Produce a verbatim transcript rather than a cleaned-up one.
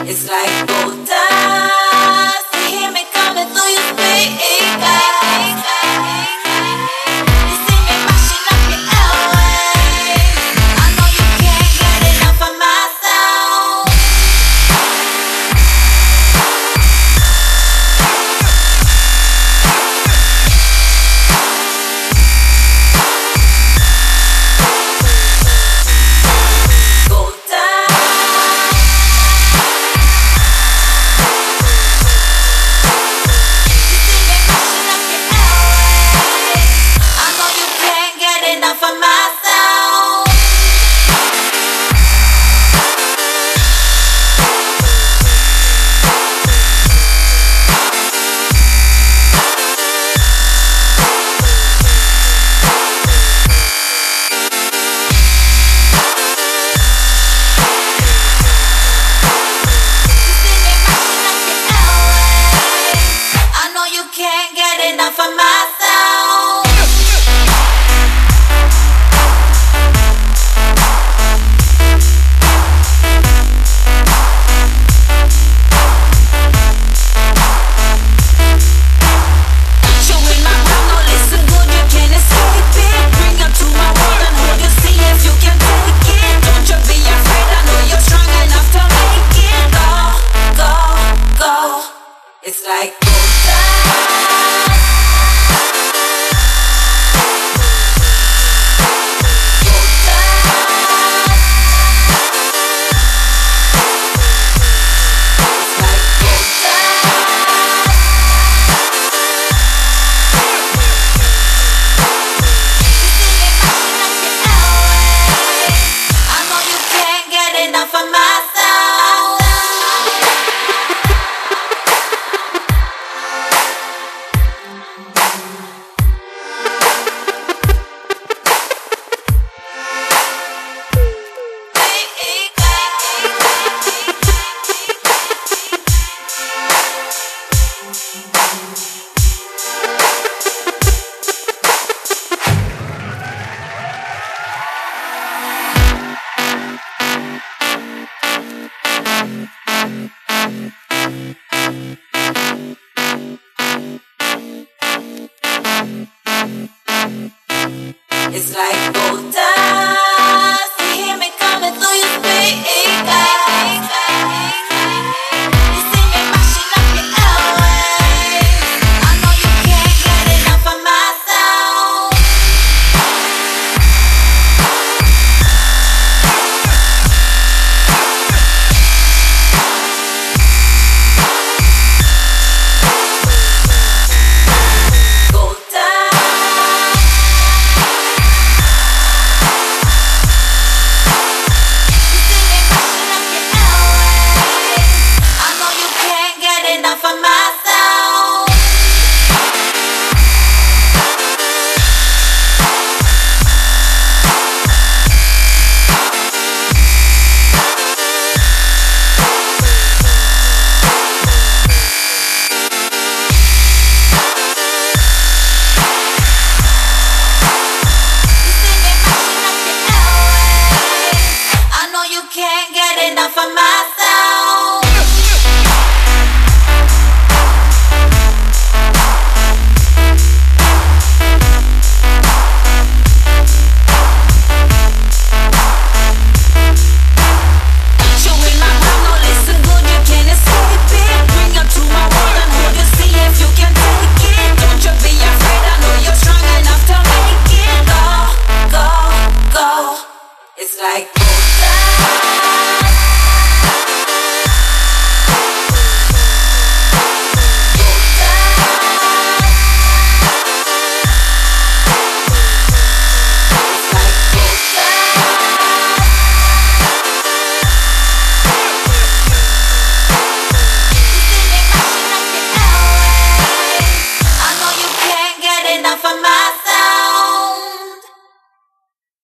It's like gold dust. You hear me coming through your speakers. You see me mashing up your airwaves. I know you can't get enough of my sound. Gold dust. Enough of myself. I know you can't get enough of myself. It's like gold dust. Gold dust. It's like gold dust. You see me mashing up your airwaves. I know you can't get enough of my sound. It's like gold dust.